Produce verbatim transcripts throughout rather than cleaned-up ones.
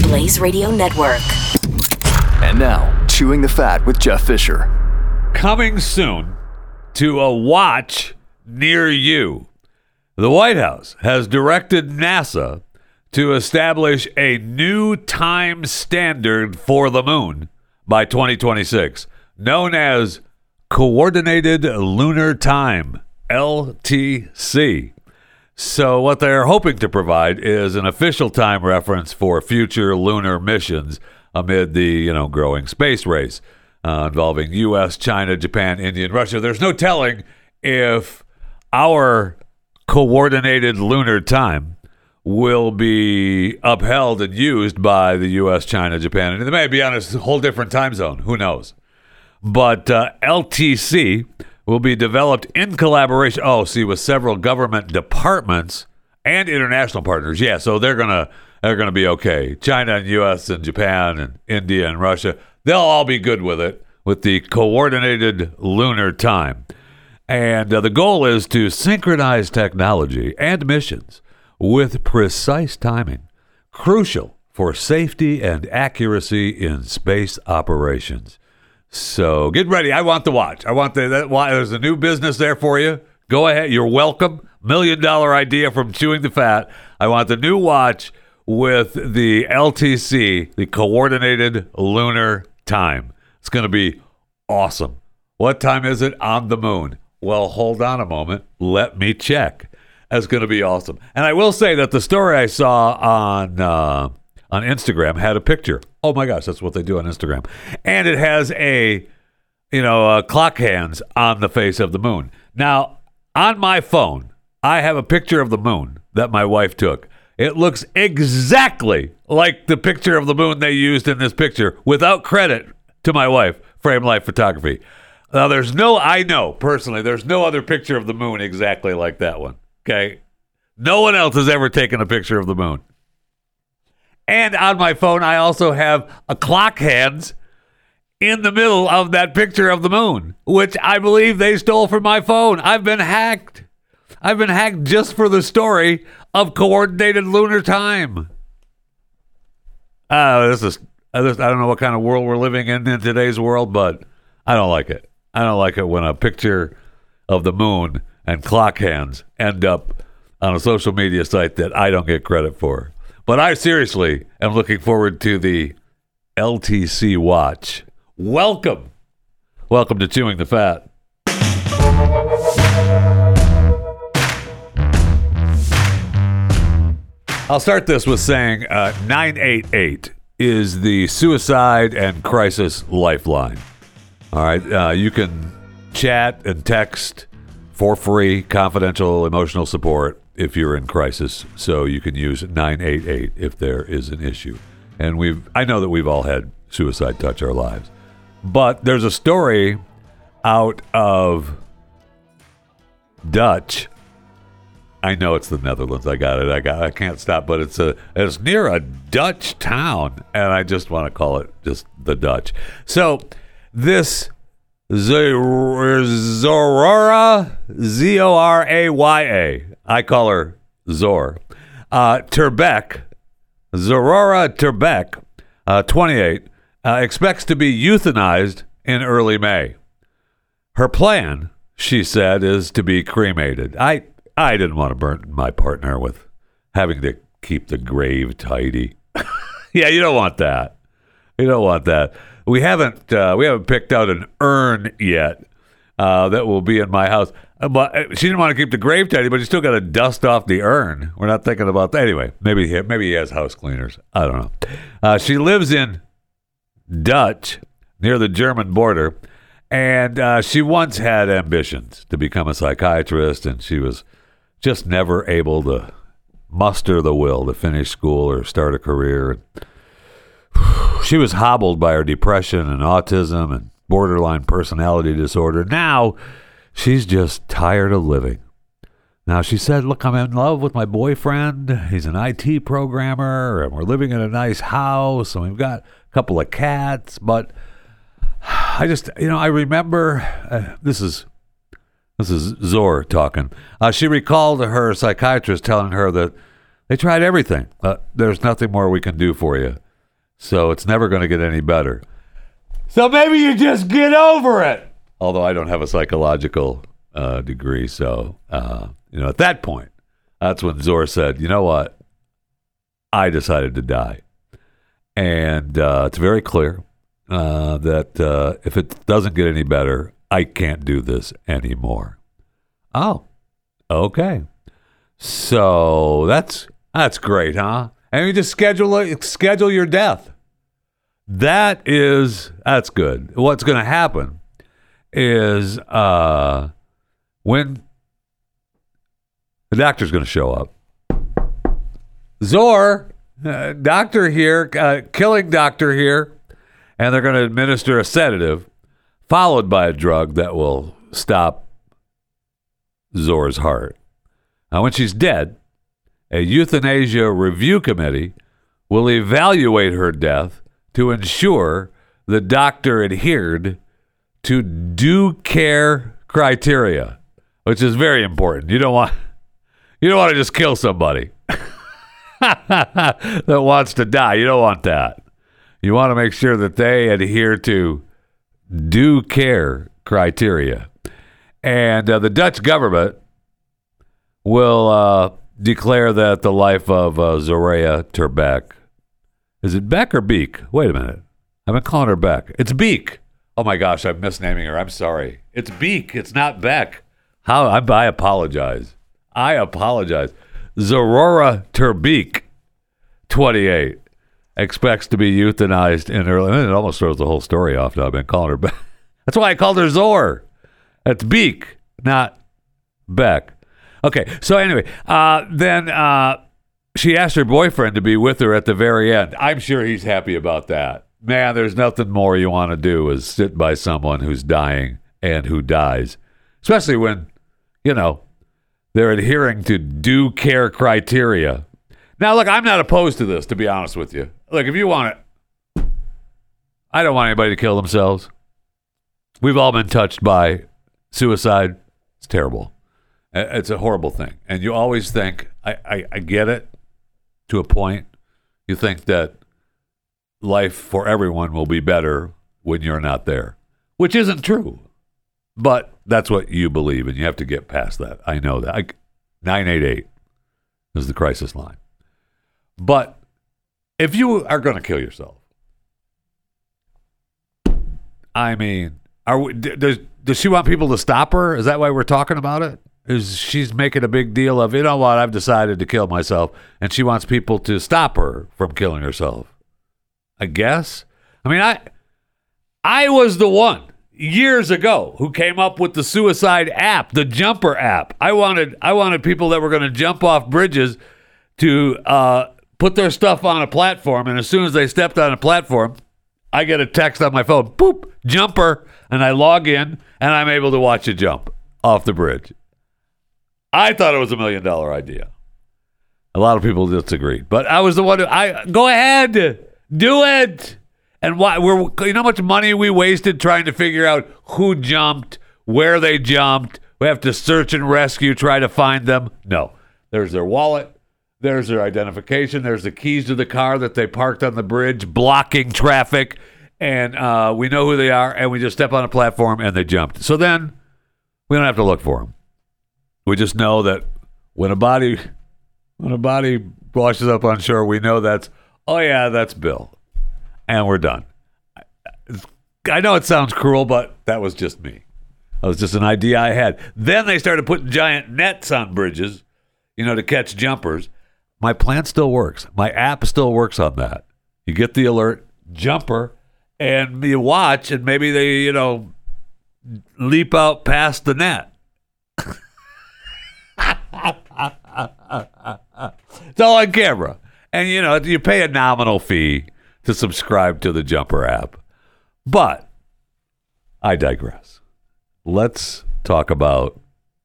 Blaze Radio Network. And now, Chewing the Fat with Jeff Fisher. Coming soon to a watch near you. The White House has directed NASA to establish a new time standard for the moon by twenty twenty-six, known as Coordinated Lunar Time, L T C. So what they're hoping to provide is an official time reference for future lunar missions amid the, you know, growing space race uh, involving U S, China, Japan, India, and Russia. There's no telling if our coordinated lunar time will be upheld and used by the U S, China, Japan, and they may be on a whole different time zone. Who knows? But uh, L T C will be developed in collaboration, oh, see, with several government departments and international partners. Yeah, so they're gonna they're gonna be okay. China and U S and Japan and India and Russia, they'll all be good with it, with the coordinated lunar time. And uh, the goal is to synchronize technology and missions with precise timing, crucial for safety and accuracy in space operations. So get ready. I want the watch. I want the, that watch. There's a new business there for you. Go ahead. You're welcome. Million dollar idea from Chewing the Fat. I want the new watch with the L T C, the Coordinated Lunar Time. It's going to be awesome. What time is it on the moon? Well, hold on a moment. Let me check. That's going to be awesome. And I will say that the story I saw on uh, on Instagram had a picture. Oh my gosh, that's what they do on Instagram. And it has a, you know, uh, clock hands on the face of the moon. Now, on my phone, I have a picture of the moon that my wife took. It looks exactly like the picture of the moon they used in this picture, without credit to my wife, Frame Life Photography. Now, there's no, I know personally, there's no other picture of the moon exactly like that one. Okay? No one else has ever taken a picture of the moon. And on my phone, I also have a clock hands in the middle of that picture of the moon, which I believe they stole from my phone. I've been hacked. I've been hacked just for the story of coordinated lunar time. Uh, this is, I don't know what kind of world we're living in in today's world, but I don't like it. I don't like it when a picture of the moon and clock hands end up on a social media site that I don't get credit for. But I seriously am looking forward to the L T C watch. Welcome. Welcome to Chewing the Fat. I'll start this with saying uh, nine eight eight is the suicide and crisis lifeline. All right. Uh, you can chat and text for free, confidential emotional support if you're in crisis, so you can use nine eight eight if there is an issue. And we've I know that we've all had suicide touch our lives. But there's a story out of Dutch. I know it's the Netherlands. I got it. I got I can't stop, but it's a it's near a Dutch town, and I just want to call it just the Dutch. So this Zorora, Z O R A Y A. I call her Zor. Uh, Terbeck, Zorora Terbeck, uh, twenty-eight, uh, expects to be euthanized in early May. Her plan, she said, is to be cremated. I, I didn't want to burden my partner with having to keep the grave tidy. Yeah, you don't want that. You don't want that. We haven't uh, we haven't picked out an urn yet uh, that will be in my house. But she didn't want to keep the grave tidy, but you still got to dust off the urn. We're not thinking about that. Anyway, maybe he, maybe he has house cleaners. I don't know. Uh, she lives in Dutch, near the German border, and uh, she once had ambitions to become a psychiatrist, and she was just never able to muster the will to finish school or start a career. She was hobbled by her depression and autism and borderline personality disorder. Now, she's just tired of living. Now, she said, look, I'm in love with my boyfriend. He's an I T programmer, and we're living in a nice house, and we've got a couple of cats. But I just, you know, I remember, uh, this is this is Zor talking. Uh, she recalled her psychiatrist telling her that they tried everything. Uh, there's nothing more we can do for you. So it's never going to get any better. So maybe you just get over it. Although I don't have a psychological uh, degree. So, uh, you know, at that point, that's when Zor said, you know what? I decided to die. And uh, it's very clear uh, that uh, if it doesn't get any better, I can't do this anymore. Oh, okay. So that's that's great, huh? And you just schedule schedule your death. That is that's good. What's going to happen is uh, when the doctor's going to show up. Zor, uh, doctor here, uh, killing doctor here, and they're going to administer a sedative, followed by a drug that will stop Zor's heart. Now, when she's dead, a euthanasia review committee will evaluate her death to ensure the doctor adhered to due care criteria, which is very important. You don't want you don't want to just kill somebody that wants to die. You don't want that. You want to make sure that they adhere to due care criteria. And uh, the Dutch government will uh, declare that the life of uh, Zoraya Ter Beck, is it Beck or Beek? Wait a minute. I've been calling her Beck. It's Beek. Oh my gosh, I'm misnaming her. I'm sorry. It's Beek. It's not Beck. How? I, I apologize. I apologize. Zorora Ter Beek, twenty-eight, expects to be euthanized in early. It almost throws the whole story off now. I've been calling her Beck. That's why I called her Zor. That's Beek, not Beck. Okay, so anyway, uh, then uh, she asked her boyfriend to be with her at the very end. I'm sure he's happy about that. Man, there's nothing more you want to do is sit by someone who's dying and who dies, especially when, you know, they're adhering to due care criteria. Now, look, I'm not opposed to this, to be honest with you. Look, if you want it, I don't want anybody to kill themselves. We've all been touched by suicide. It's terrible. It's a horrible thing. And you always think, I, I, I get it to a point. You think that life for everyone will be better when you're not there, which isn't true. But that's what you believe, and you have to get past that. I know that. I, nine eight eight is the crisis line. But if you are going to kill yourself, I mean, are we, does, does she want people to stop her? Is that why we're talking about it? Is she's making a big deal of, you know what, I've decided to kill myself, and she wants people to stop her from killing herself? I guess. I mean, I I was the one years ago who came up with the suicide app, the Jumper app. I wanted I wanted people that were going to jump off bridges to uh, put their stuff on a platform, and as soon as they stepped on a platform, I get a text on my phone, boop, Jumper, and I log in, and I'm able to watch it jump off the bridge. I thought it was a million dollar idea. A lot of people disagreed, but I was the one who, I go ahead, do it. And why we're you know how much money we wasted trying to figure out who jumped, where they jumped. We have to search and rescue, try to find them. No, there's their wallet, there's their identification, there's the keys to the car that they parked on the bridge, blocking traffic, and uh, we know who they are, and we just step on a platform and they jumped. So then we don't have to look for them. We just know that when a body when a body washes up on shore, we know that's, oh yeah, that's Bill. And we're done. I know it sounds cruel, but that was just me. That was just an idea I had. Then they started putting giant nets on bridges, you know, to catch jumpers. My plan still works. My app still works on that. You get the alert, jumper, and you watch, and maybe they, you know, leap out past the net. It's all on camera. And, you know, you pay a nominal fee to subscribe to the Jumper app. But I digress. Let's talk about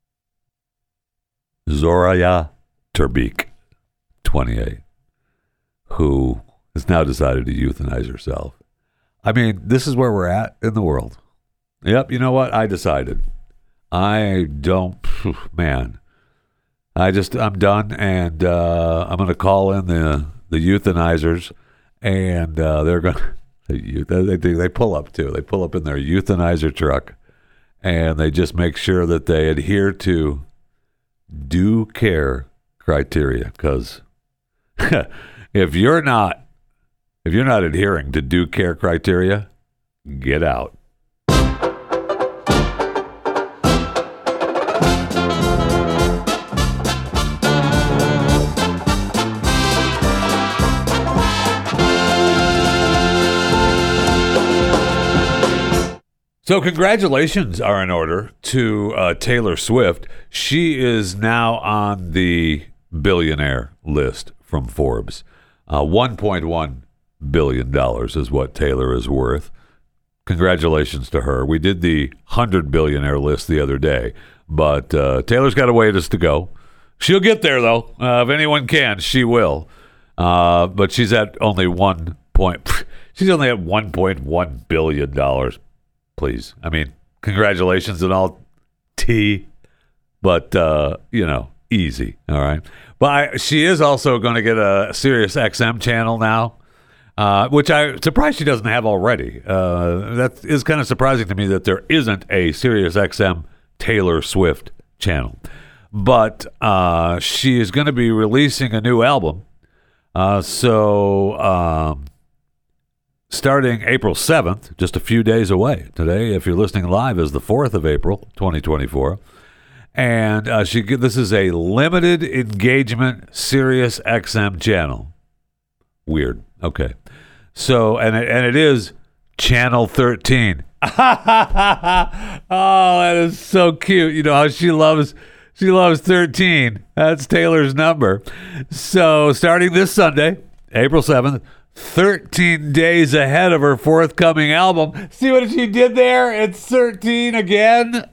Zoraya Ter Beck, twenty-eight, who has now decided to euthanize herself. I mean, this is where we're at in the world. Yep, you know what? I decided. I don't, man. I just, I'm done, and uh, I'm going to call in the, the euthanizers, and uh, they're going to, they, they, they pull up too. They pull up in their euthanizer truck, and they just make sure that they adhere to due care criteria, because if you're not if you're not adhering to due care criteria, get out. So congratulations are in order to uh, Taylor Swift. She is now on the billionaire list from Forbes. Uh, one point one billion dollars is what Taylor is worth. Congratulations to her. We did the one hundred billionaire list the other day, but uh, Taylor's got a ways to go. She'll get there, though. Uh, if anyone can, she will. Uh, but she's at only one point. She's only at one point one billion dollars. Please. I mean, congratulations and all T, but, uh, you know, easy. All right. But I, she is also going to get a Sirius X M channel now, uh, which I'm surprised she doesn't have already. Uh, that is kind of surprising to me that there isn't a Sirius X M Taylor Swift channel. But uh, she is going to be releasing a new album. Uh, so... Um, starting April seventh, just a few days away. Today, if you're listening live, is the fourth of April, twenty twenty-four. And uh, she this is a limited engagement Sirius X M channel. Weird. Okay. So, and it, and it is Channel thirteen. Oh, that is so cute. You know how she loves... She loves thirteen. That's Taylor's number. So, starting this Sunday, April seventh, thirteen days ahead of her forthcoming album. See what she did there? It's thirteen again.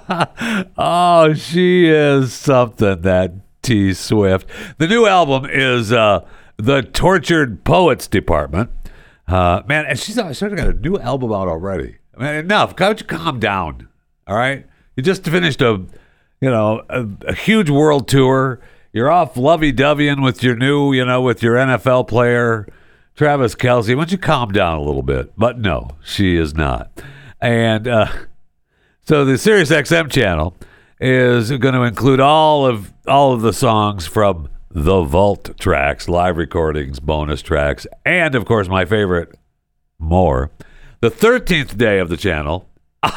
Oh, she is something, that T Swift. The new album is uh, The Tortured Poets Department. Uh, man, and she's sort of got a new album out already. I mean, enough. How about you calm down? All right? You just finished a, you know, a, a huge world tour. You're off lovey-doveying with your new, you know, with your N F L player, Travis Kelce. Why don't you calm down a little bit? But no, she is not. And uh, so the Sirius X M channel is going to include all of all of the songs from the Vault tracks, live recordings, bonus tracks, and of course my favorite, more. The thirteenth day of the channel.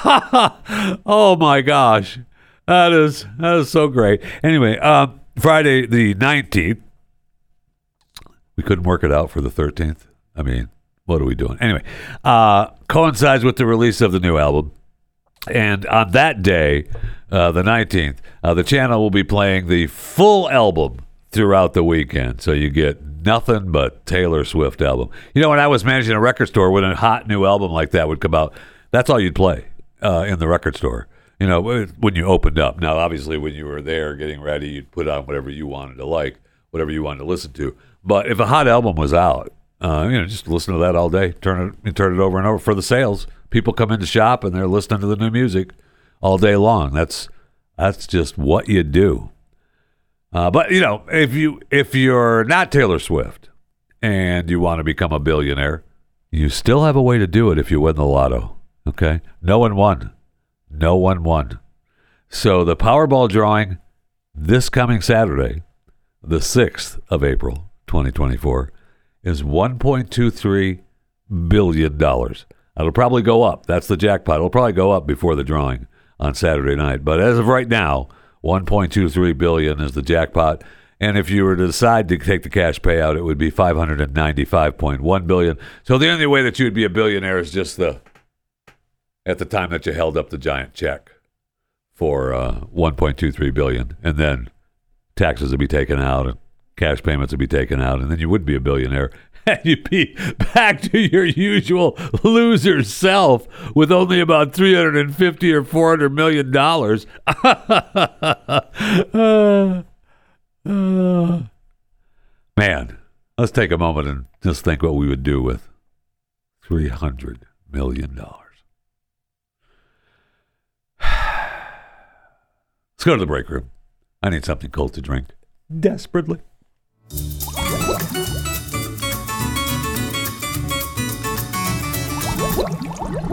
Oh my gosh, that is that is so great. Anyway, um, Friday the nineteenth. We couldn't work it out for the thirteenth. I mean, what are we doing? Anyway, uh, coincides with the release of the new album. And on that day, uh, the nineteenth, uh, the channel will be playing the full album throughout the weekend. So you get nothing but Taylor Swift album. You know, when I was managing a record store, when a hot new album like that would come out, that's all you'd play uh, in the record store. You know, when you opened up. Now, obviously, when you were there getting ready, you'd put on whatever you wanted to like, whatever you wanted to listen to. But if a hot album was out, uh, you know, just listen to that all day. Turn it, turn it over and over for the sales. People come into shop and they're listening to the new music all day long. That's that's just what you do. Uh, but you know, if you if you're not Taylor Swift and you want to become a billionaire, you still have a way to do it if you win the lotto. Okay, no one won, no one won. So the Powerball drawing this coming Saturday, the sixth of April, twenty twenty-four, is one point two three billion dollars. It'll probably go up. That's the jackpot. It'll probably go up before the drawing on Saturday night. But as of right now, one point two three billion dollars is the jackpot. And if you were to decide to take the cash payout, it would be five hundred ninety-five point one billion dollars. So the only way that you would be a billionaire is just the at the time that you held up the giant check for uh, one point two three billion dollars. And then taxes would be taken out and cash payments would be taken out, and then you would be a billionaire. And you'd be back to your usual loser self with only about three hundred fifty or four hundred million dollars. uh, uh, man, let's take a moment and just think what we would do with three hundred million dollars. Let's go to the break room. I need something cold to drink desperately.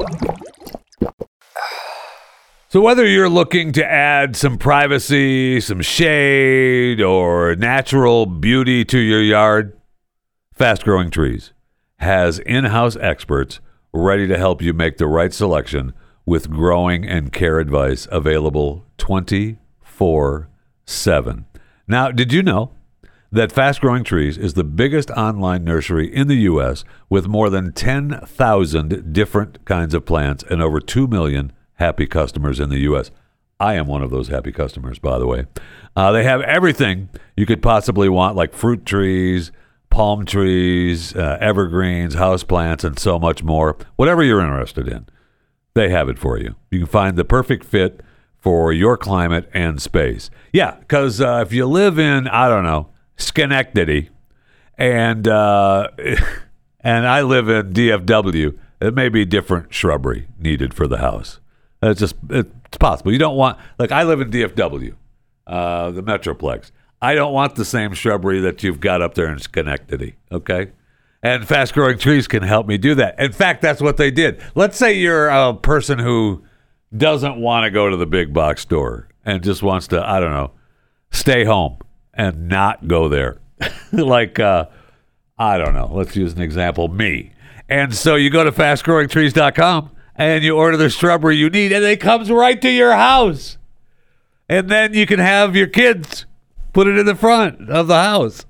So whether you're looking to add some privacy, some shade, or natural beauty to your yard, Fast Growing Trees has in-house experts ready to help you make the right selection with growing and care advice available twenty-four seven. Now, did you know that Fast Growing Trees is the biggest online nursery in the U S with more than ten thousand different kinds of plants and over two million happy customers in the U S? I am one of those happy customers, by the way. Uh, they have everything you could possibly want, like fruit trees, palm trees, uh, evergreens, houseplants, and so much more. Whatever you're interested in, they have it for you. You can find the perfect fit for your climate and space. Yeah, because uh, if you live in, I don't know, Schenectady, and uh, and I live in D F W, it may be different shrubbery needed for the house. It's just, it's possible. You don't want, like I live in D F W, uh, the Metroplex. I don't want the same shrubbery that you've got up there in Schenectady, okay? And Fast Growing Trees can help me do that. In fact, that's what they did. Let's say you're a person who doesn't want to go to the big box store and just wants to, I don't know, stay home and not go there. like, uh, I don't know, let's use an example, me. And so you go to fast growing trees dot com and you order the shrubbery you need, and it comes right to your house. And then you can have your kids put it in the front of the house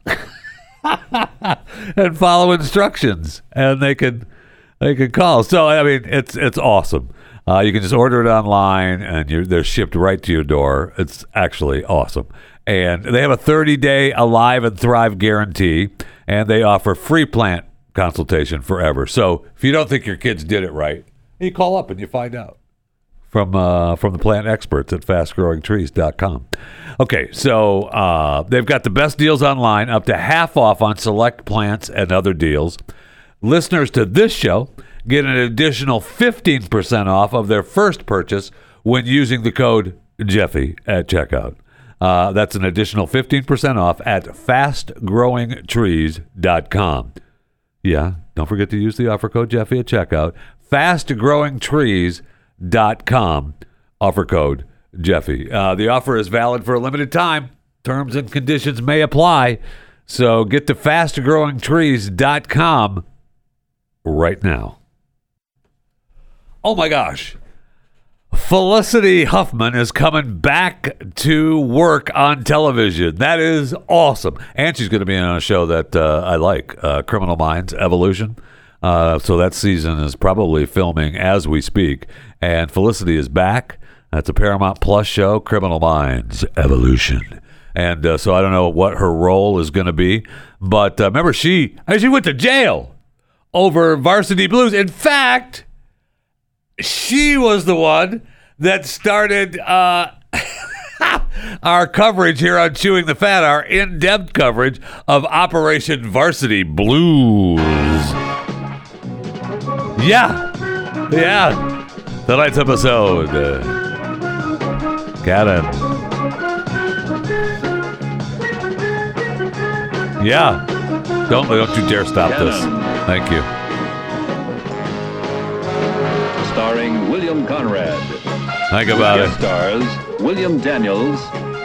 and follow instructions, and they can they can call. So I mean, it's it's awesome. Uh, you can just order it online, and you're, they're shipped right to your door. It's actually awesome. And they have a thirty-day Alive and Thrive guarantee, and they offer free plant consultation forever. So if you don't think your kids did it right, you call up and you find out from uh, from the plant experts at fast growing trees dot com. Okay, so uh, they've got the best deals online, up to half off on select plants and other deals. Listeners to this show get an additional fifteen percent off of their first purchase when using the code Jeffy at checkout. Uh, that's an additional fifteen percent off at fast growing trees dot com. Yeah, don't forget to use the offer code Jeffy at checkout. fast growing trees dot com, offer code Jeffy. Uh, the offer is valid for a limited time. Terms and conditions may apply. So get to fast growing trees dot com right now. Oh my gosh. Felicity Huffman is coming back to work on television. That is awesome. And she's going to be on a show that uh, I like, uh, Criminal Minds Evolution. Uh, so that season is probably filming as we speak. And Felicity is back. That's a Paramount Plus show, Criminal Minds Evolution. And uh, so I don't know what her role is going to be. But uh, remember, she, she went to jail over Varsity Blues. In fact, she was the one that started uh, our coverage here on Chewing the Fat, our in-depth coverage of Operation Varsity Blues. Yeah. Yeah. Tonight's episode. Uh, Karen. Yeah. Don't, don't you dare stop Karen. this. Thank you. Starring William Conrad. Think about it. Guest stars William Daniels,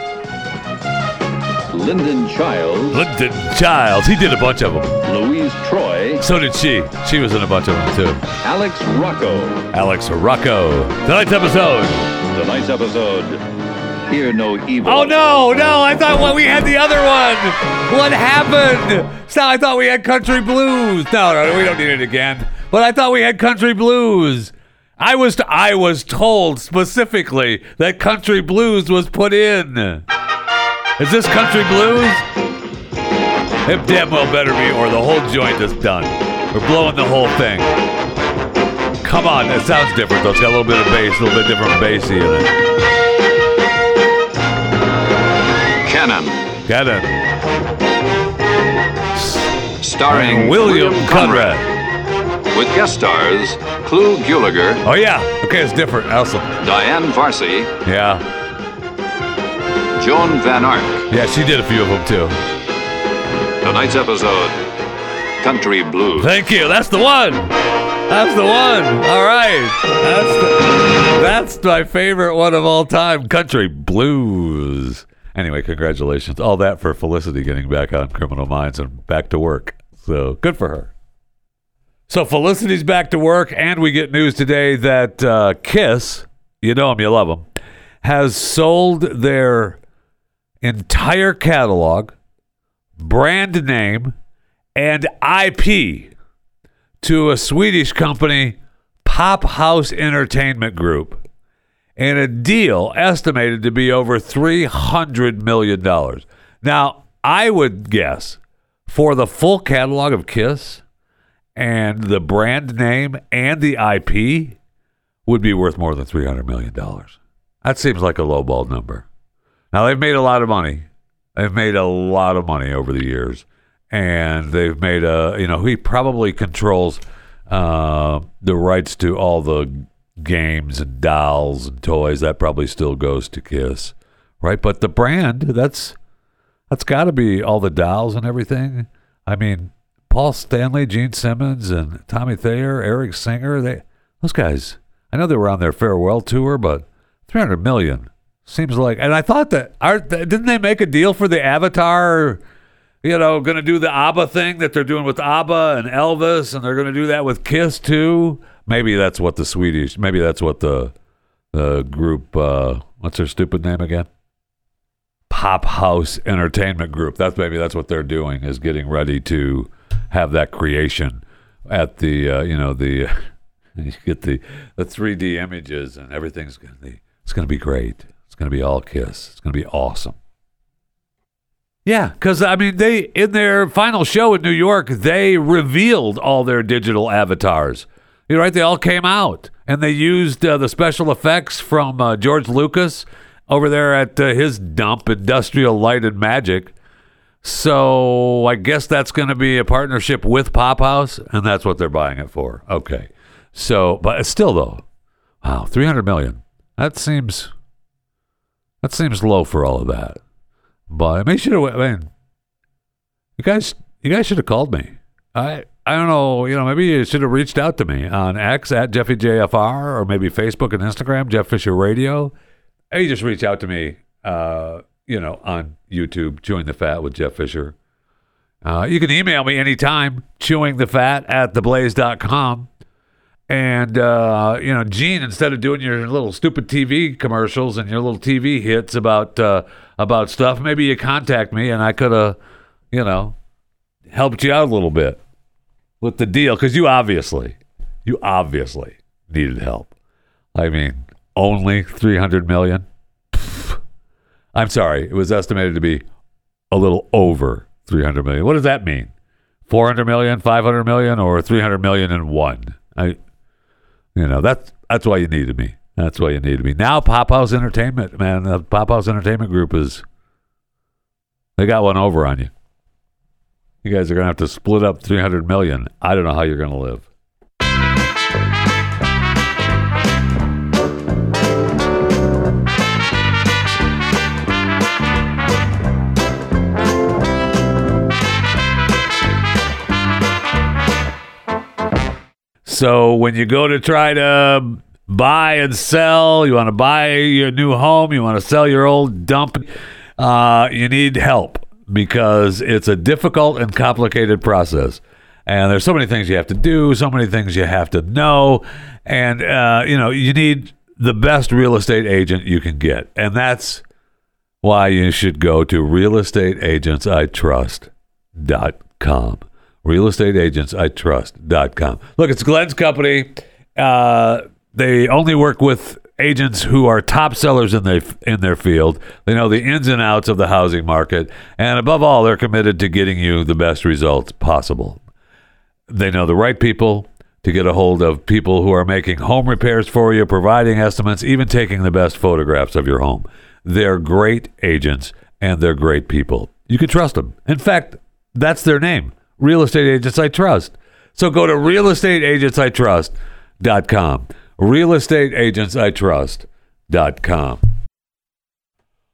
Lyndon Childs, Lyndon Childs. He did a bunch of them. Louise Troy, So did she. She was in a bunch of them, too. Alex Rocco. Alex Rocco. Tonight's episode. Tonight's episode, Hear No Evil. Oh, no, no. I thought well, we had the other one. What happened? So I thought we had Country Blues. No, no, we don't need it again. But I thought we had Country Blues. I was t- I was told specifically that Country Blues was put in. Is this Country Blues? It damn well better be, or the whole joint is done. We're blowing the whole thing. Come on, it sounds different though. It's got a little bit of bass, a little bit different bassy in it. Cannon. Got it. Starring William, William Conrad. Conrad. With guest stars Clu Gulager. Oh yeah. Okay, it's different. Awesome. Diane Varsi. Yeah. Joan Van Ark. Yeah, she did a few of them too. Tonight's episode, Country Blues. Thank you. That's the one. That's the one. All right. That's the, that's my favorite one of all time, Country Blues. Anyway, congratulations. All that for Felicity getting back on Criminal Minds and back to work. So good for her. So Felicity's back to work, and we get news today that uh, Kiss, you know them, you love them, has sold their entire catalog, brand name, and I P to a Swedish company, Pop House Entertainment Group, in a deal estimated to be over three hundred million dollars. Now, I would guess for the full catalog of Kiss and the brand name and the I P would be worth more than three hundred million dollars. That seems like a lowball number. Now, they've made a lot of money. They've made a lot of money over the years. And they've made a, you know, he probably controls uh, the rights to all the games and dolls and toys. That probably still goes to Kiss, right? But the brand, that's that's got to be all the dolls and everything. I mean, Paul Stanley, Gene Simmons, and Tommy Thayer, Eric Singer, they those guys, I know they were on their farewell tour, but three hundred million seems like, and I thought that, aren't, didn't they make a deal for the Avatar, you know, going to do the ABBA thing that they're doing with ABBA and Elvis, and they're going to do that with Kiss too? Maybe that's what the Swedish, maybe that's what the the group, uh, what's their stupid name again? Pop House Entertainment Group. That's maybe that's what they're doing, is getting ready to have that creation at the, uh, you know, the, you get the, the three D images and everything's going to be, it's going to be great. It's going to be all Kiss. It's going to be awesome. Yeah, because, I mean, they, in their final show in New York, they revealed all their digital avatars. You're right, they all came out, and they used uh, the special effects from uh, George Lucas over there at uh, his dump, Industrial Light and Magic. So I guess that's going to be a partnership with Pop House, and that's what they're buying it for. Okay. So, but still, though, wow, three hundred million dollars. That seems, that seems low for all of that. But I mean, should have. I mean, you guys, you guys should have called me. I, I don't know. You know, maybe you should have reached out to me on X at Jeffy J F R, or maybe Facebook and Instagram, Jeff Fisher Radio. Or you just reach out to me. Uh, you know, on YouTube, Chewing the Fat with Jeff Fisher. Uh, you can email me anytime, chewingthefat at theblaze dot com. And, uh, you know, Gene, instead of doing your little stupid T V commercials and your little T V hits about uh, about stuff, maybe you contact me and I could have, you know, helped you out a little bit with the deal. Because you obviously, you obviously needed help. I mean, only three hundred million dollars? I'm sorry, it was estimated to be a little over three hundred million dollars. What does that mean? four hundred million dollars, five hundred million dollars, or three hundred million dollars and one? I, you know, that's that's why you needed me. That's why you needed me. Now, Pop House Entertainment, man, the Pop House Entertainment Group is, they got one over on you. You guys are going to have to split up three hundred million dollars. I don't know how you're going to live. So when you go to try to buy and sell, you want to buy your new home, you want to sell your old dump, uh, you need help because it's a difficult and complicated process. And there's so many things you have to do, so many things you have to know. And, uh, you know, you need the best real estate agent you can get. And that's why you should go to real estate agents I trust dot com. real estate agents I trust dot com. Look, it's Glenn's company. Uh, they only work with agents who are top sellers in their, in their field. They know the ins and outs of the housing market. And above all, they're committed to getting you the best results possible. They know the right people to get a hold of, people who are making home repairs for you, providing estimates, even taking the best photographs of your home. They're great agents, and they're great people. You can trust them. In fact, that's their name. Real Estate Agents I Trust. So go to real estate agents I trust dot com. real estate agents I trust dot com.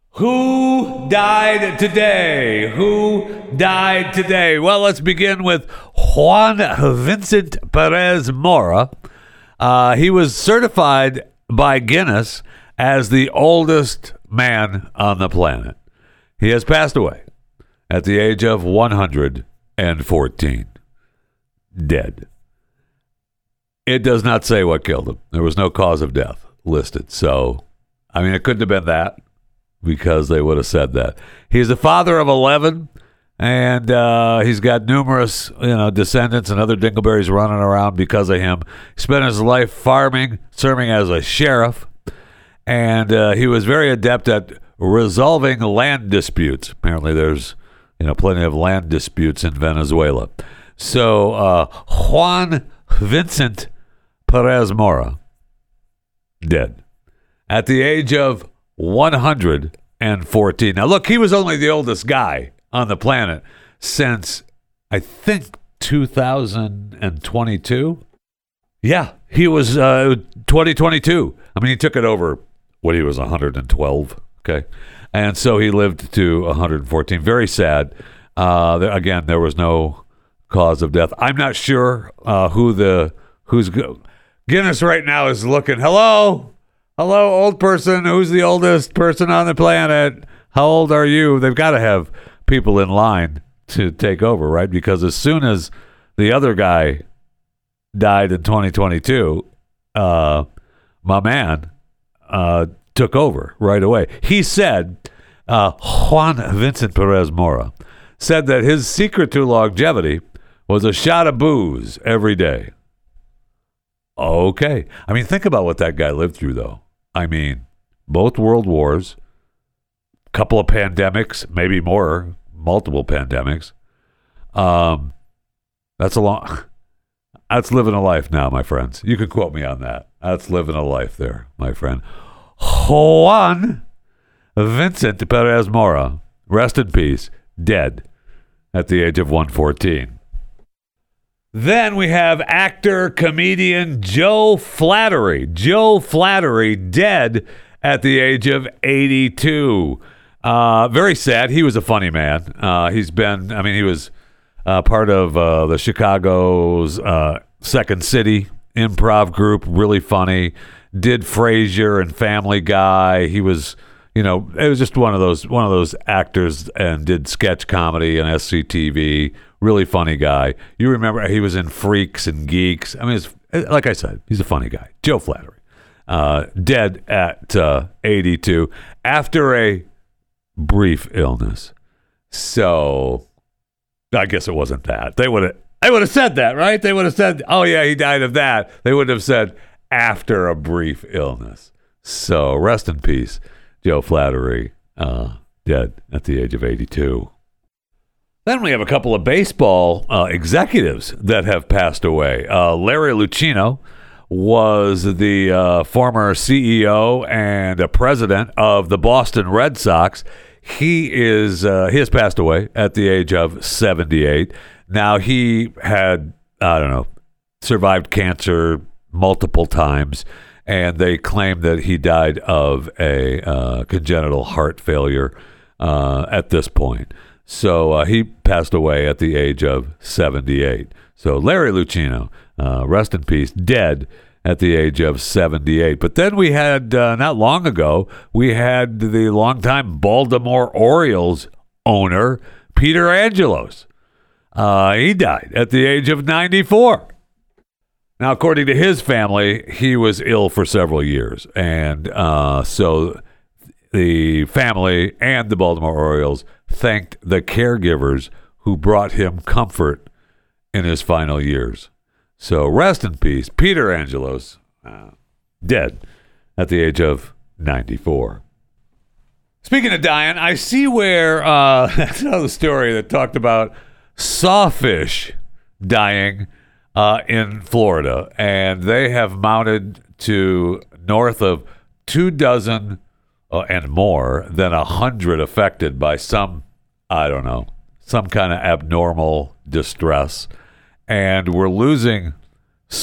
Who died today? Who died today? Well, let's begin with Juan Vincent Perez Mora. Uh, he was certified by Guinness as the oldest man on the planet. He has passed away at the age of one hundred fourteen. Dead. It does not say what killed him. There was no cause of death listed. So, I mean, it couldn't have been that, because they would have said that. He's the father of eleven, and uh, he's got numerous, you know, descendants and other dingleberries running around because of him. He spent his life farming, serving as a sheriff, and uh, he was very adept at resolving land disputes. Apparently there's, you know, plenty of land disputes in Venezuela. So uh, Juan Vincent Perez Mora, dead at the age of one hundred fourteen. Now, look, he was only the oldest guy on the planet since, I think, two thousand twenty-two. Yeah, he was uh, twenty twenty-two. I mean, he took it over when he was one hundred twelve, okay? And so he lived to one hundred fourteen. Very sad. Uh, there, again, there was no cause of death. I'm not sure uh, who the, who's, Guinness right now is looking, hello? Hello, old person. Who's the oldest person on the planet? How old are you? They've got to have people in line to take over, right? Because as soon as the other guy died in twenty twenty-two, uh, my man uh, took over right away. He said, uh, Juan Vincent Perez Mora said that his secret to longevity was a shot of booze every day. Okay. I mean, think about what that guy lived through, though. I mean, both world wars, couple of pandemics, maybe more, multiple pandemics. Um, that's a long, that's living a life now, my friends. You can quote me on that. That's living a life there, my friend. Juan Vincent Perez Mora, rest in peace, dead at the age of one hundred fourteen. Then we have actor, comedian Joe Flattery. Joe Flattery, dead at the age of eighty-two. Uh, very sad. He was a funny man. Uh, he's been, I mean, he was uh, part of uh, the Chicago's uh, Second City improv group. Really funny. Did Frasier and Family Guy. He was, you know, it was just one of those one of those actors, and did sketch comedy on S C T V. Really funny guy. You remember he was in Freaks and Geeks. I mean, it's, like I said, he's a funny guy. Joe Flattery. Uh, dead at uh, eighty-two after a brief illness. So I guess it wasn't that. They would have they would have said that, right? They would have said, oh yeah, he died of that. They wouldn't have said after a brief illness. So rest in peace, Joe Flattery, uh, dead at the age of eighty-two. Then we have a couple of baseball uh, executives that have passed away. Uh, Larry Lucchino was the uh, former C E O and a president of the Boston Red Sox. He is uh, he has passed away at the age of seventy-eight. Now, he had, I don't know, survived cancer multiple times, and they claim that he died of a uh, congenital heart failure uh, at this point. So uh, he passed away at the age of seventy-eight. So Larry Lucchino, uh, rest in peace, dead at the age of seventy-eight. But then we had, uh, not long ago, we had the longtime Baltimore Orioles owner, Peter Angelos. Uh, he died at the age of ninety-four. Now, according to his family, he was ill for several years. And uh, so the family and the Baltimore Orioles thanked the caregivers who brought him comfort in his final years. So rest in peace, Peter Angelos, uh, dead at the age of ninety-four. Speaking of dying, I see where uh, that's another story that talked about sawfish dying uh, in Florida, and they have mounted to north of two dozen uh, and more than a hundred affected by some, I don't know, some kind of abnormal distress, and we're losing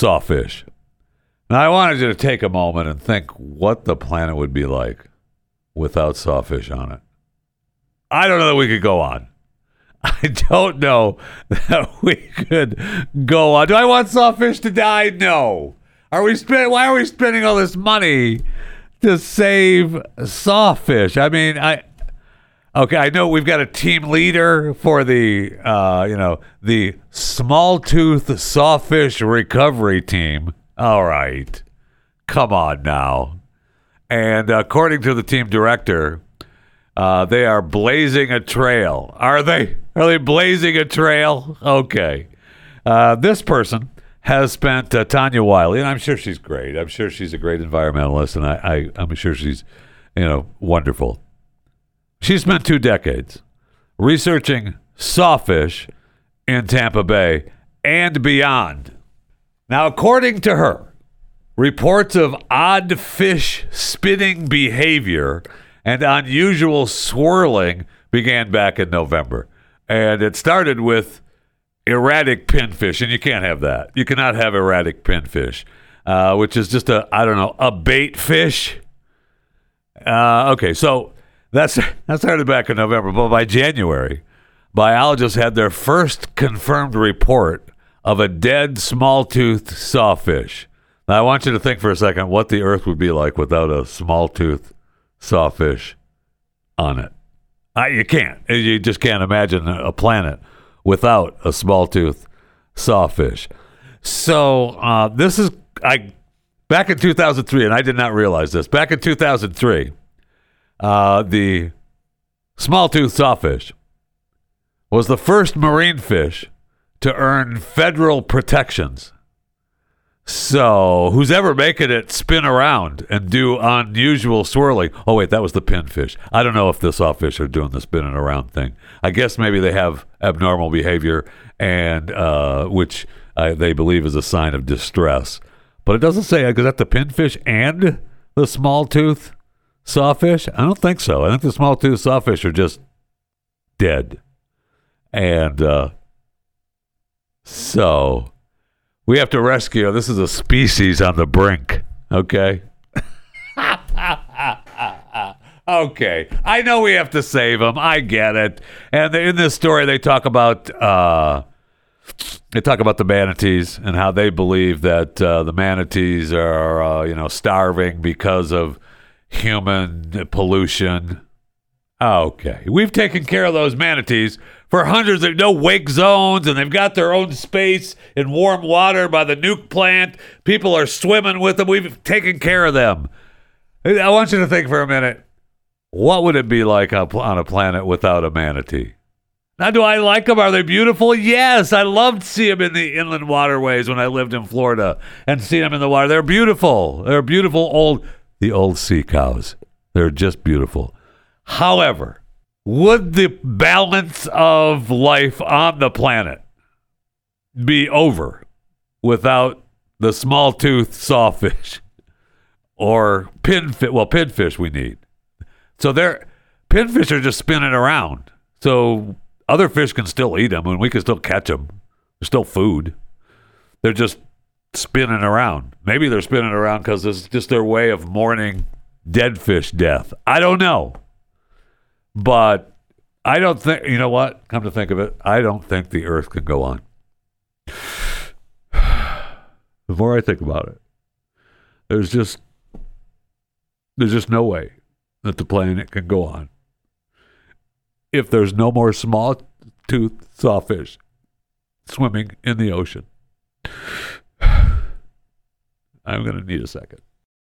sawfish. Now, I wanted you to take a moment and think what the planet would be like without sawfish on it. I don't know that we could go on. I don't know that we could go on. Do I want sawfish to die? No. Are we spend? Why are we spending all this money to save sawfish? I mean, I okay. I know we've got a team leader for the uh, you know the small tooth sawfish recovery team. All right, come on now. And according to the team director, uh, they are blazing a trail. Are they? Are they blazing a trail? Okay. Uh, this person has spent, uh, Tanya Wiley, and I'm sure she's great. I'm sure she's a great environmentalist, and I, I, I'm sure she's, you know, wonderful. She spent two decades researching sawfish in Tampa Bay and beyond. Now, according to her, reports of odd fish spitting behavior and unusual swirling began back in November. And it started with erratic pinfish, and you can't have that. You cannot have erratic pinfish, uh, which is just a, I don't know, a bait fish. Uh, okay, so that's that started back in November. But by January, biologists had their first confirmed report of a dead small-toothed sawfish. Now, I want you to think for a second what the Earth would be like without a small-toothed sawfish on it. Uh, you can't. You just can't imagine a planet without a small-toothed sawfish. So uh, this is I back in two thousand three, and I did not realize this. Back in two thousand three, uh, the small-toothed sawfish was the first marine fish to earn federal protections. So, who's ever making it spin around and do unusual swirling? Oh, wait, that was the pinfish. I don't know if the sawfish are doing the spinning around thing. I guess maybe they have abnormal behavior, and uh, which uh, they believe is a sign of distress. But it doesn't say, is that the pinfish and the small tooth sawfish? I don't think so. I think the small tooth sawfish are just dead. And uh, so... we have to rescue. This is a species on the brink. Okay. Okay. I know we have to save them. I get it. And in this story, they talk about uh, they talk about the manatees and how they believe that uh, the manatees are uh, you know starving because of human pollution. Okay. We've taken care of those manatees for hundreds of no wake zones, and they've got their own space in warm water by the nuke plant. People are swimming with them. We've taken care of them. I want you to think for a minute. What would it be like on a planet without a manatee? Now, do I like them? Are they beautiful? Yes. I loved seeing them in the inland waterways when I lived in Florida and see them in the water. They're beautiful. They're beautiful old, the old sea cows. They're just beautiful. However, would the balance of life on the planet be over without the small-toothed sawfish or pinfish? Well, pinfish we need. So they're pinfish are just spinning around. So other fish can still eat them, and we can still catch them. They're still food. They're just spinning around. Maybe they're spinning around because it's just their way of mourning dead fish death. I don't know. But I don't think, you know what? Come to think of it, I don't think the Earth can go on. The more I think about it, there's just, there's just no way that the planet can go on if there's no more small-toothed sawfish swimming in the ocean. I'm going to need a second.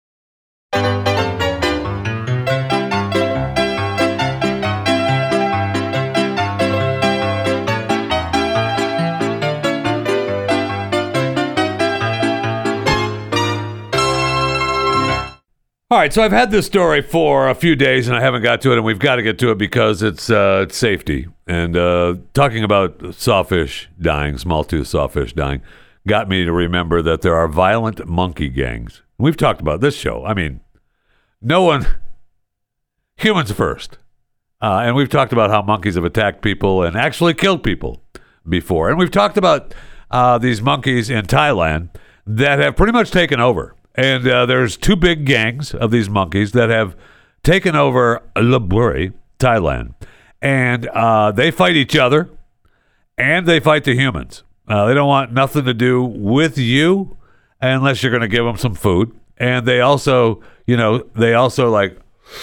All right, so I've had this story for a few days, and I haven't got to it, and we've got to get to it because it's uh, it's safety. And uh, talking about sawfish dying, small-toothed sawfish dying, got me to remember that there are violent monkey gangs. We've talked about this show. I mean, no one, humans first. Uh, and we've talked about how monkeys have attacked people and actually killed people before. And we've talked about uh, these monkeys in Thailand that have pretty much taken over. And uh, there's two big gangs of these monkeys that have taken over Lopburi, Thailand, and uh, they fight each other, and they fight the humans. Uh, they don't want nothing to do with you unless you're going to give them some food. And they also, you know, they also like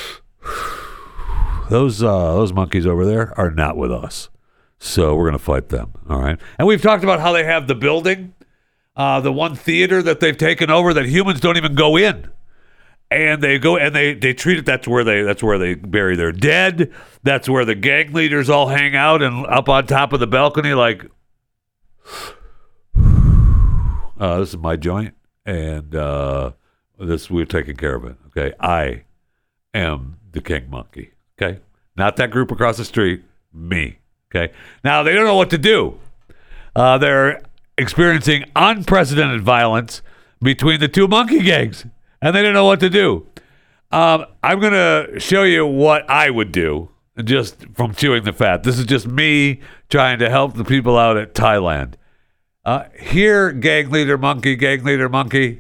those uh, those monkeys over there are not with us, so we're going to fight them. All right. And we've talked about how they have the building, uh, the one theater that they've taken over that humans don't even go in. And they go and they, they treat it. That's where they that's where they bury their dead. That's where the gang leaders all hang out and up on top of the balcony, like, uh, this is my joint, and uh, this we're taking care of it. Okay, I am the king monkey. Okay, not that group across the street. Me. Okay. Now they don't know what to do. Uh, they're experiencing unprecedented violence between the two monkey gangs. And they don't know what to do. Um, I'm going to show you what I would do just from chewing the fat. This is just me trying to help the people out at Thailand. Uh, here, gang leader monkey, gang leader monkey.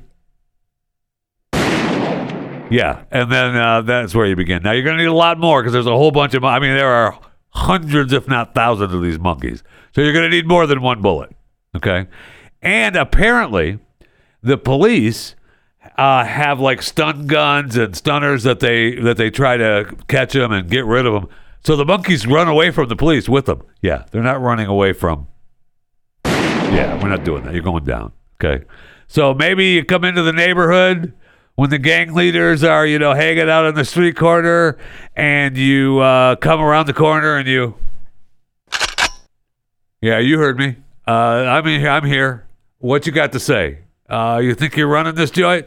Yeah, and then uh, that's where you begin. Now, you're going to need a lot more because there's a whole bunch of, I mean, there are hundreds, if not thousands of these monkeys. So you're going to need more than one bullet, okay? And apparently, the police... Uh, have like stun guns and stunners that they that they try to catch them and get rid of them. So the monkeys run away from the police with them. Yeah, they're not running away from. Yeah, we're not doing that. You're going down. Okay. So maybe you come into the neighborhood when the gang leaders are, you know, hanging out on the street corner, and you uh, come around the corner and you. Yeah, you heard me. Uh, I'm in here. I'm here. What you got to say? Uh, you think you're running this joint?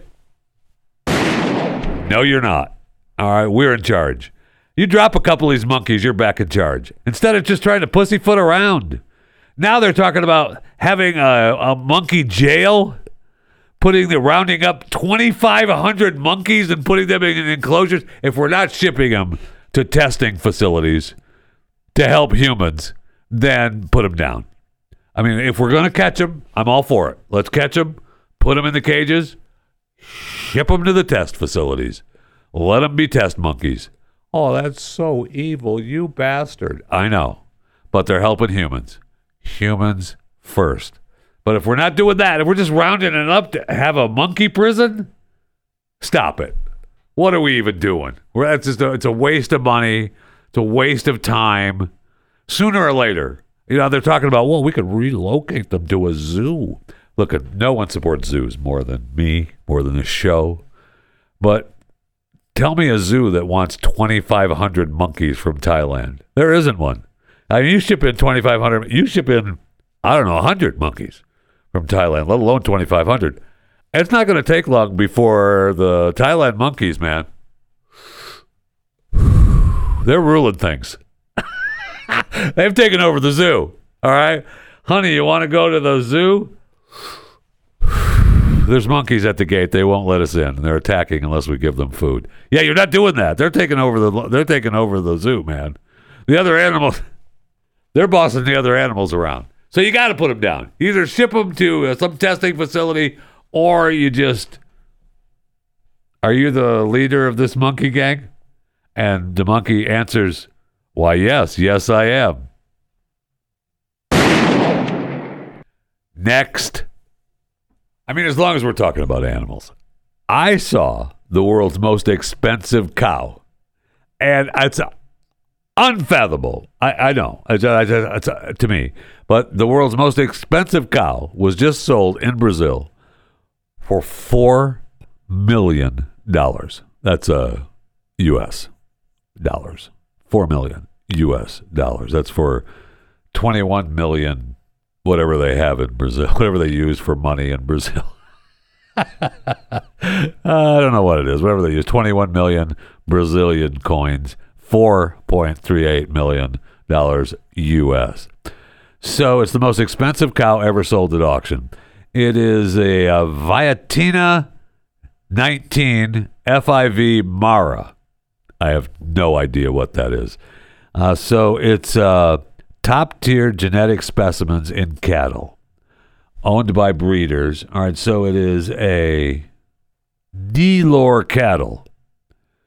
No, you're not. All right, we're in charge. You drop a couple of these monkeys, you're back in charge. Instead of just trying to pussyfoot around. Now they're talking about having a, a monkey jail, putting the rounding up twenty-five hundred monkeys and putting them in enclosures. If we're not shipping them to testing facilities to help humans, then put them down. I mean, if we're going to catch them, I'm all for it. Let's catch them, put them in the cages, ship them to the test facilities. Let them be test monkeys. Oh, that's so evil, you bastard. I know, but they're helping humans. Humans first. But if we're not doing that, if we're just rounding it up to have a monkey prison, stop it. What are we even doing? We're, that's just a, it's a waste of money. It's a waste of time. Sooner or later, you know, they're talking about, well, we could relocate them to a zoo. Look, no one supports zoos more than me, more than this show. But tell me a zoo that wants twenty-five hundred monkeys from Thailand. There isn't one. I mean, you ship in twenty-five hundred, you ship in, I don't know, one hundred monkeys from Thailand, let alone twenty-five hundred. It's not going to take long before the Thailand monkeys, man, they're ruling things. They've taken over the zoo. All right. Honey, you want to go to the zoo? There's monkeys at the gate. They won't let us in. They're attacking unless we give them food. Yeah, you're not doing that. They're taking over the they're taking over the zoo, man. The other animals, they're bossing the other animals around. So you got to put them down. Either ship them to uh, some testing facility, or you just, are you the leader of this monkey gang? And the monkey answers, why, yes, yes, I am. Next. I mean, as long as we're talking about animals. I saw the world's most expensive cow. And it's unfathomable. I, I know. It's, it's, it's, it's, to me. But the world's most expensive cow was just sold in Brazil for four million dollars. That's uh, U S dollars. four million U S dollars. That's for twenty-one million, whatever they have in Brazil, whatever they use for money in Brazil. uh, I don't know what it is, whatever they use. twenty-one million Brazilian coins, four point three eight million dollars U S. So it's the most expensive cow ever sold at auction. It is a, a Viatina nineteen F I V Mara. I have no idea what that is. Uh, so it's uh, top-tier genetic specimens in cattle, owned by breeders. All right, so it is a Delor cattle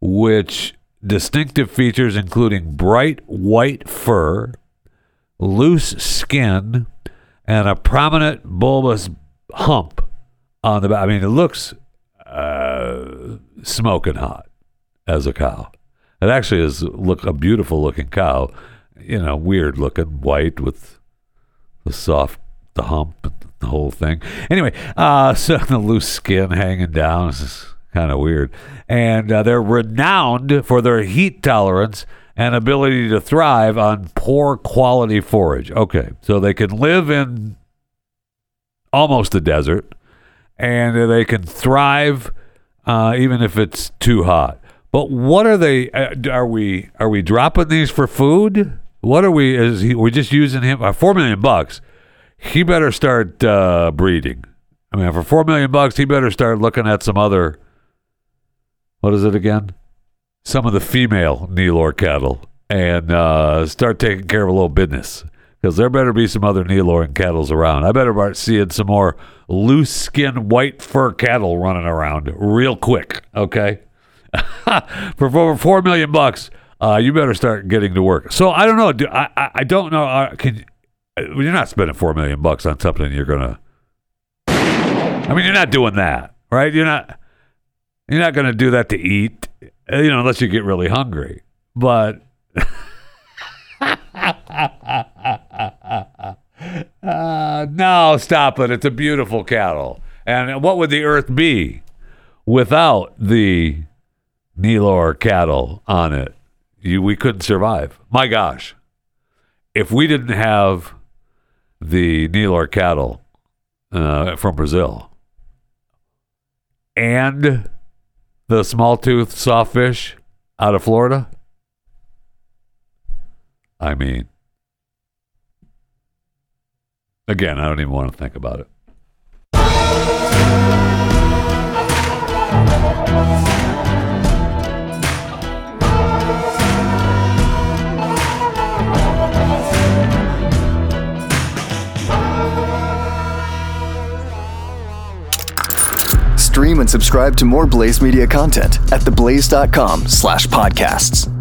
which distinctive features including bright white fur, loose skin, and a prominent bulbous hump on the back. I mean, it looks uh, smoking hot as a cow. It actually is look a beautiful looking cow. You know, weird looking, white with the soft, the hump, and the whole thing. Anyway, uh, so the loose skin hanging down is kind of weird. And uh, they're renowned for their heat tolerance and ability to thrive on poor quality forage. Okay, so they can live in almost the desert, and they can thrive uh, even if it's too hot. But what are they? Uh, are we are we dropping these for food? What are we? Is he, we're just using him? Uh, four million bucks. He better start uh, breeding. I mean, for four million bucks, he better start looking at some other. What is it again? Some of the female Nelore cattle, and uh, start taking care of a little business, because there better be some other Neloran cattles around. I better start seeing some more loose skin, white fur cattle running around real quick. Okay, for over four million bucks, uh, you better start getting to work. So I don't know. Do, I, I I don't know. Uh, can you're not spending four million bucks on something you're gonna. I mean, you're not doing that, right? You're not. You're not going to do that to eat, you know, unless you get really hungry. But uh, no, stop it. It's a beautiful cattle. And what would the earth be without the Nelore cattle on it? You, we couldn't survive. My gosh. If we didn't have the Nelore cattle uh, from Brazil and the small-toothed softfish out of Florida, I mean, again, I don't even want to think about it. Stream and subscribe to more Blaze Media content at theblaze dot com slash podcasts.